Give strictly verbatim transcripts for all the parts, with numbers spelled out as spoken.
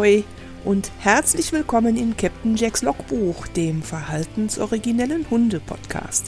Ahoi und herzlich willkommen in Captain Jacks Logbuch, dem verhaltensoriginellen Hunde-Podcast.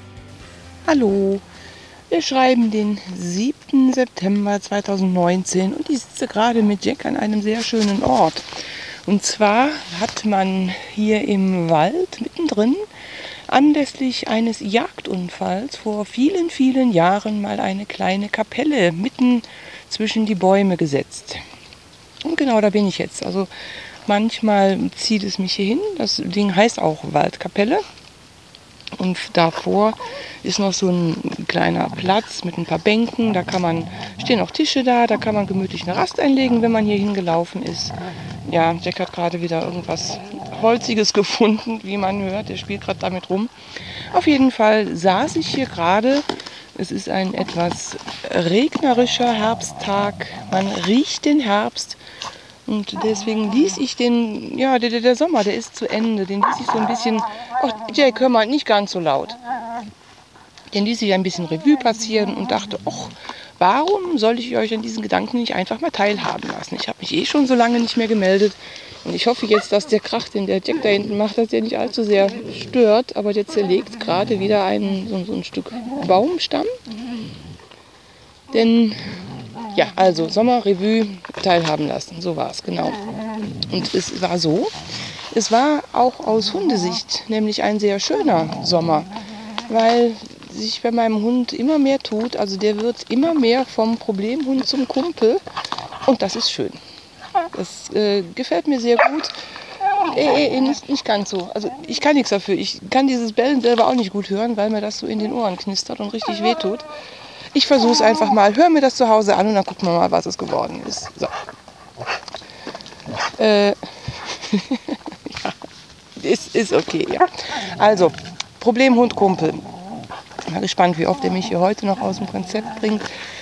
Hallo, wir schreiben den siebten September zweitausendneunzehn und ich sitze gerade mit Jack an einem sehr schönen Ort. Und zwar hat man hier im Wald mittendrin anlässlich eines Jagdunfalls vor vielen, vielen Jahren mal eine kleine Kapelle mitten zwischen die Bäume gesetzt. Und genau da bin ich jetzt. Also manchmal zieht es mich hier hin. Das Ding heißt auch Waldkapelle. Und davor ist noch so ein kleiner Platz mit ein paar Bänken. Da kann man, stehen auch Tische da, da kann man gemütlich eine Rast einlegen, wenn man hier hingelaufen ist. Ja, Jack hat gerade wieder irgendwas Holziges gefunden, wie man hört. Der spielt gerade damit rum. Auf jeden Fall saß ich hier gerade. Es ist ein etwas regnerischer Herbsttag. Man riecht den Herbst. Und deswegen ließ ich den, ja, der, der Sommer, der ist zu Ende. Den ließ ich so ein bisschen, ach, Jack, hör mal, nicht ganz so laut. Den ließ ich ein bisschen Revue passieren und dachte, ach, warum soll ich euch an diesen Gedanken nicht einfach mal teilhaben lassen? Ich habe mich eh schon so lange nicht mehr gemeldet. Und ich hoffe jetzt, dass der Krach, den der Jack da hinten macht, dass der nicht allzu sehr stört. Aber der zerlegt gerade wieder einen, so, so ein Stück Baumstamm. Denn, ja, also Sommerrevue teilhaben lassen, so war es, genau. Und es war so, es war auch aus Hundesicht nämlich ein sehr schöner Sommer, weil sich bei meinem Hund immer mehr tut, also der wird immer mehr vom Problemhund zum Kumpel und das ist schön. Das äh, gefällt mir sehr gut. Äh, äh, nicht, nicht ganz so. Also ich kann nichts dafür. Ich kann dieses Bellen selber auch nicht gut hören, weil mir das so in den Ohren knistert und richtig wehtut. Ich versuche es einfach mal. Hör mir das zu Hause an und dann gucken wir mal, was es geworden ist. So. Äh, ja, ist, ist okay, ja. Also, Problemhund Kumpel. Mal gespannt, wie oft er mich hier heute noch aus dem Konzept bringt.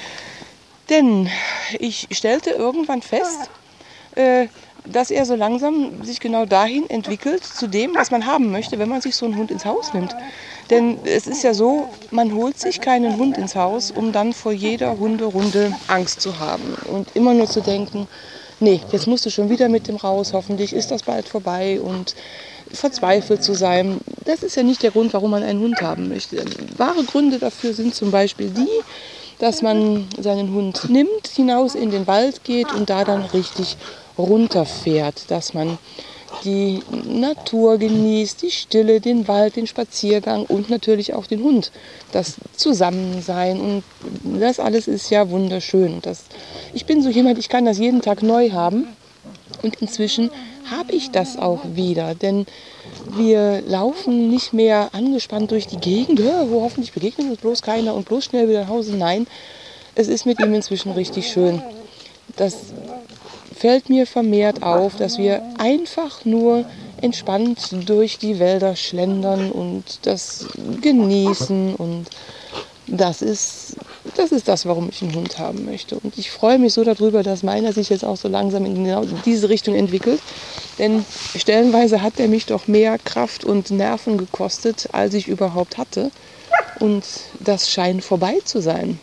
Denn ich stellte irgendwann fest, äh, dass er so langsam sich genau dahin entwickelt, zu dem, was man haben möchte, wenn man sich so einen Hund ins Haus nimmt. Denn es ist ja so, man holt sich keinen Hund ins Haus, um dann vor jeder Hunderunde Angst zu haben. Und immer nur zu denken, nee, jetzt musst du schon wieder mit dem raus, hoffentlich ist das bald vorbei und verzweifelt zu sein. Das ist ja nicht der Grund, warum man einen Hund haben möchte. Wahre Gründe dafür sind zum Beispiel die, dass man seinen Hund nimmt, hinaus in den Wald geht und da dann richtig runterfährt, dass man die Natur genießt, die Stille, den Wald, den Spaziergang und natürlich auch den Hund. Das Zusammensein und das alles ist ja wunderschön. Das, ich bin so jemand, ich kann das jeden Tag neu haben und inzwischen habe ich das auch wieder, denn wir laufen nicht mehr angespannt durch die Gegend, wo hoffentlich begegnet uns bloß keiner und bloß schnell wieder nach Hause. Nein, es ist mit ihm inzwischen richtig schön. Das fällt mir vermehrt auf, dass wir einfach nur entspannt durch die Wälder schlendern und das genießen. Und das ist, das ist das, warum ich einen Hund haben möchte. Und ich freue mich so darüber, dass meiner sich jetzt auch so langsam in genau diese Richtung entwickelt. Denn stellenweise hat er mich doch mehr Kraft und Nerven gekostet, als ich überhaupt hatte. Und das scheint vorbei zu sein.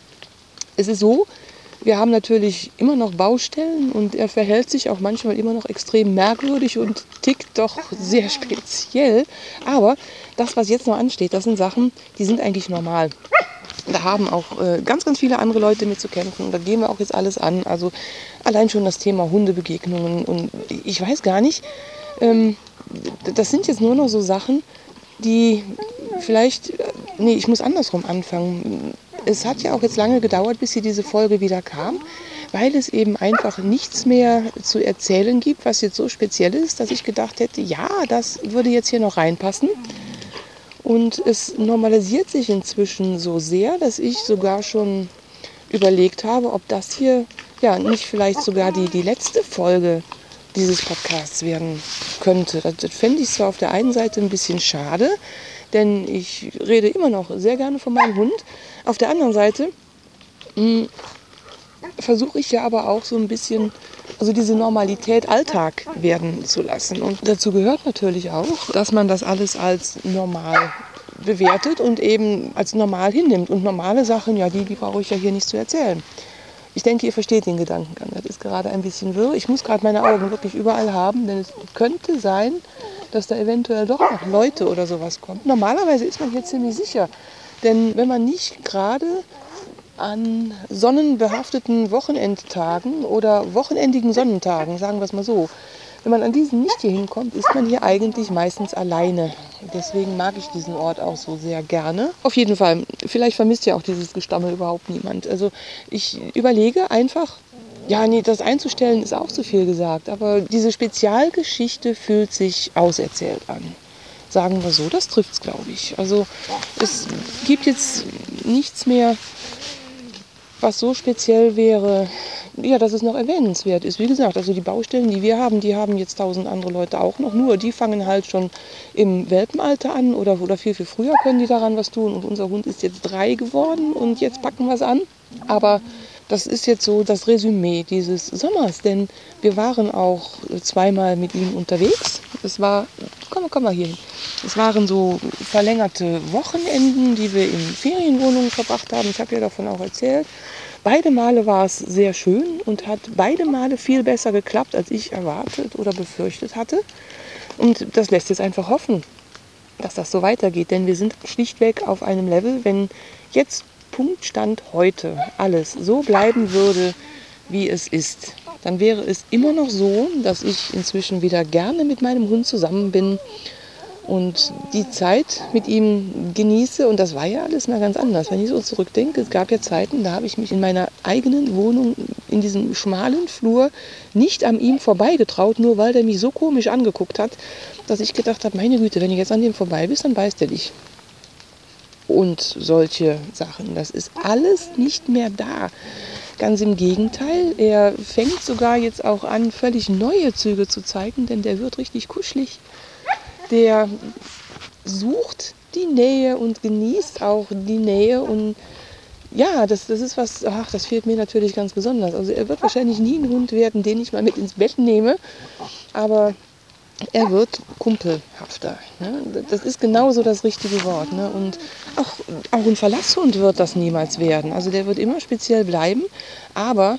Es ist so, wir haben natürlich immer noch Baustellen und er verhält sich auch manchmal immer noch extrem merkwürdig und tickt doch sehr speziell. Aber das, was jetzt noch ansteht, das sind Sachen, die sind eigentlich normal. Da haben auch äh, ganz, ganz viele andere Leute mit zu kämpfen. Und da gehen wir auch jetzt alles an. Also allein schon das Thema Hundebegegnungen. Und ich weiß gar nicht, ähm, das sind jetzt nur noch so Sachen, die vielleicht, nee, ich muss andersrum anfangen. Es hat ja auch jetzt lange gedauert, bis hier diese Folge wieder kam, weil es eben einfach nichts mehr zu erzählen gibt, was jetzt so speziell ist, dass ich gedacht hätte, ja, das würde jetzt hier noch reinpassen. Und es normalisiert sich inzwischen so sehr, dass ich sogar schon überlegt habe, ob das hier ja nicht vielleicht sogar die, die letzte Folge dieses Podcasts werden könnte. Das, das fände ich zwar auf der einen Seite ein bisschen schade, denn ich rede immer noch sehr gerne von meinem Hund. Auf der anderen Seite mh, versuche ich ja aber auch so ein bisschen, also diese Normalität Alltag werden zu lassen. Und dazu gehört natürlich auch, dass man das alles als normal bewertet und eben als normal hinnimmt. Und normale Sachen, ja, die, die brauche ich ja hier nicht zu erzählen. Ich denke, ihr versteht den Gedankengang. Das ist gerade ein bisschen wirr. Ich muss gerade meine Augen wirklich überall haben, denn es könnte sein, dass da eventuell doch noch Leute oder sowas kommen. Normalerweise ist man hier ziemlich sicher. Denn wenn man nicht gerade an sonnenbehafteten Wochenendtagen oder wochenendigen Sonnentagen, sagen wir es mal so, wenn man an diesen nicht hier hinkommt, ist man hier eigentlich meistens alleine. Deswegen mag ich diesen Ort auch so sehr gerne. Auf jeden Fall, vielleicht vermisst ja auch dieses Gestammel überhaupt niemand. Also ich überlege einfach, ja, nee, das einzustellen ist auch zu viel gesagt, aber diese Spezialgeschichte fühlt sich auserzählt an. Sagen wir so, das trifft es, glaube ich. Also es gibt jetzt nichts mehr, was so speziell wäre, ja, dass es noch erwähnenswert ist. Wie gesagt, also die Baustellen, die wir haben, die haben jetzt tausend andere Leute auch noch. Nur die fangen halt schon im Welpenalter an oder, oder viel, viel früher können die daran was tun. Und unser Hund ist jetzt drei geworden und jetzt packen wir es an. Aber das ist jetzt so das Resümee dieses Sommers, denn wir waren auch zweimal mit ihm unterwegs. Es war, komm, komm mal hier hin. Es waren so verlängerte Wochenenden, die wir in Ferienwohnungen verbracht haben. Ich habe ja davon auch erzählt. Beide Male war es sehr schön und hat beide Male viel besser geklappt, als ich erwartet oder befürchtet hatte. Und das lässt jetzt einfach hoffen, dass das so weitergeht. Denn wir sind schlichtweg auf einem Level, wenn jetzt Punktstand heute alles so bleiben würde, wie es ist, dann wäre es immer noch so, dass ich inzwischen wieder gerne mit meinem Hund zusammen bin und die Zeit mit ihm genieße. Und das war ja alles mal ganz anders. Wenn ich so zurückdenke, es gab ja Zeiten, da habe ich mich in meiner eigenen Wohnung in diesem schmalen Flur nicht an ihm vorbeigetraut, nur weil der mich so komisch angeguckt hat, dass ich gedacht habe, meine Güte, wenn du jetzt an dem vorbei bist, dann beißt er dich. Und solche Sachen. Das ist alles nicht mehr da. Ganz im Gegenteil, er fängt sogar jetzt auch an, völlig neue Züge zu zeigen, denn der wird richtig kuschelig. Der sucht die Nähe und genießt auch die Nähe und ja, das, das ist was, ach, das fehlt mir natürlich ganz besonders. Also er wird wahrscheinlich nie ein Hund werden, den ich mal mit ins Bett nehme, aber er wird kumpelhafter. Ne? Das ist genauso das richtige Wort. Ne? Und auch, auch ein Verlasshund wird das niemals werden. Also der wird immer speziell bleiben, aber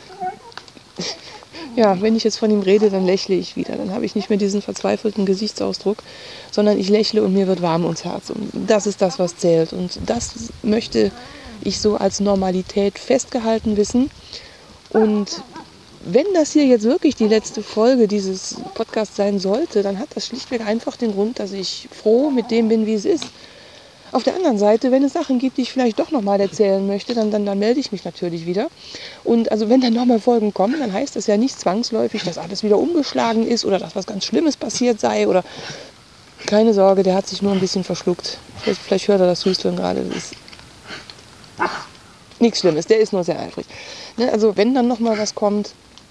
ja, wenn ich jetzt von ihm rede, dann lächle ich wieder. Dann habe ich nicht mehr diesen verzweifelten Gesichtsausdruck, sondern ich lächle und mir wird warm ums Herz. Und das ist das, was zählt. Und das möchte ich so als Normalität festgehalten wissen. Und wenn das hier jetzt wirklich die letzte Folge dieses Podcasts sein sollte, dann hat das schlichtweg einfach den Grund, dass ich froh mit dem bin, wie es ist. Auf der anderen Seite, wenn es Sachen gibt, die ich vielleicht doch nochmal erzählen möchte, dann, dann, dann melde ich mich natürlich wieder. Und also wenn dann nochmal Folgen kommen, dann heißt das ja nicht zwangsläufig, dass alles wieder umgeschlagen ist oder dass was ganz Schlimmes passiert sei. Oder keine Sorge, der hat sich nur ein bisschen verschluckt. Vielleicht, vielleicht hört er das Hüsteln gerade. Das ist nichts Schlimmes, der ist nur sehr eifrig. Ne, also wenn dann nochmal was kommt,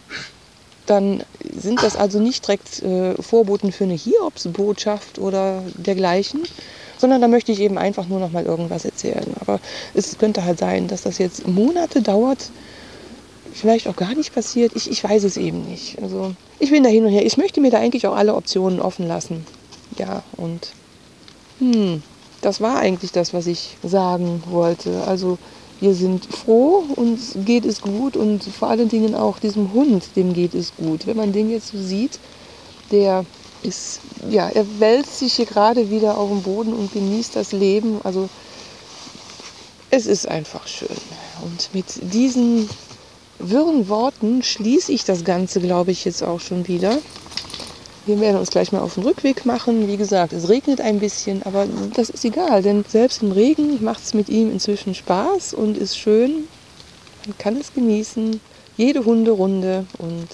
dann sind das also nicht direkt äh, Vorboten für eine Hiobsbotschaft oder dergleichen, sondern da möchte ich eben einfach nur noch mal irgendwas erzählen. Aber es könnte halt sein, dass das jetzt Monate dauert, vielleicht auch gar nicht passiert. Ich, ich weiß es eben nicht. Also ich bin da hin und her. Ich möchte mir da eigentlich auch alle Optionen offen lassen. Ja, und hm, das war eigentlich das, was ich sagen wollte. Also wir sind froh, uns geht es gut und vor allen Dingen auch diesem Hund, dem geht es gut. Wenn man den jetzt so sieht, der ist, ja, er wälzt sich hier gerade wieder auf dem Boden und genießt das Leben. Also es ist einfach schön. Und mit diesen wirren Worten schließe ich das Ganze, glaube ich, jetzt auch schon wieder. Wir werden uns gleich mal auf den Rückweg machen. Wie gesagt, es regnet ein bisschen, aber das ist egal, denn selbst im Regen macht es mit ihm inzwischen Spaß und ist schön. Man kann es genießen, jede Hunderunde. Und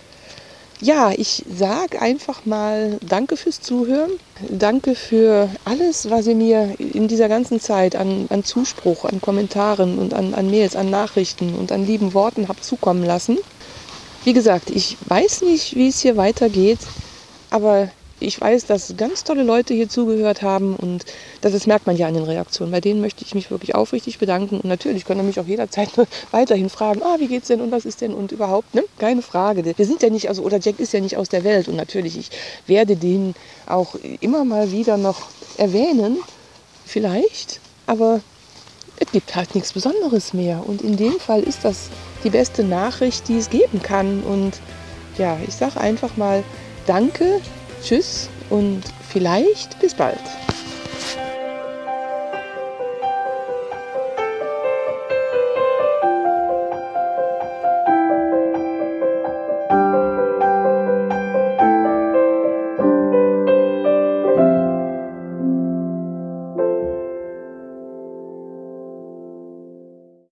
ja, ich sage einfach mal danke fürs Zuhören. Danke für alles, was ihr mir in dieser ganzen Zeit an, an Zuspruch, an Kommentaren und an, an Mails, an Nachrichten und an lieben Worten habt zukommen lassen. Wie gesagt, ich weiß nicht, wie es hier weitergeht. Aber ich weiß, dass ganz tolle Leute hier zugehört haben und das, das merkt man ja an den Reaktionen. Bei denen möchte ich mich wirklich aufrichtig bedanken und natürlich könnt ihr mich auch jederzeit weiterhin fragen, ah, wie geht's denn und was ist denn und überhaupt, ne? Keine Frage. Wir sind ja nicht, also oder Jack ist ja nicht aus der Welt und natürlich, ich werde den auch immer mal wieder noch erwähnen, vielleicht, aber es gibt halt nichts Besonderes mehr und in dem Fall ist das die beste Nachricht, die es geben kann. Und ja, ich sage einfach mal Danke, tschüss und vielleicht bis bald.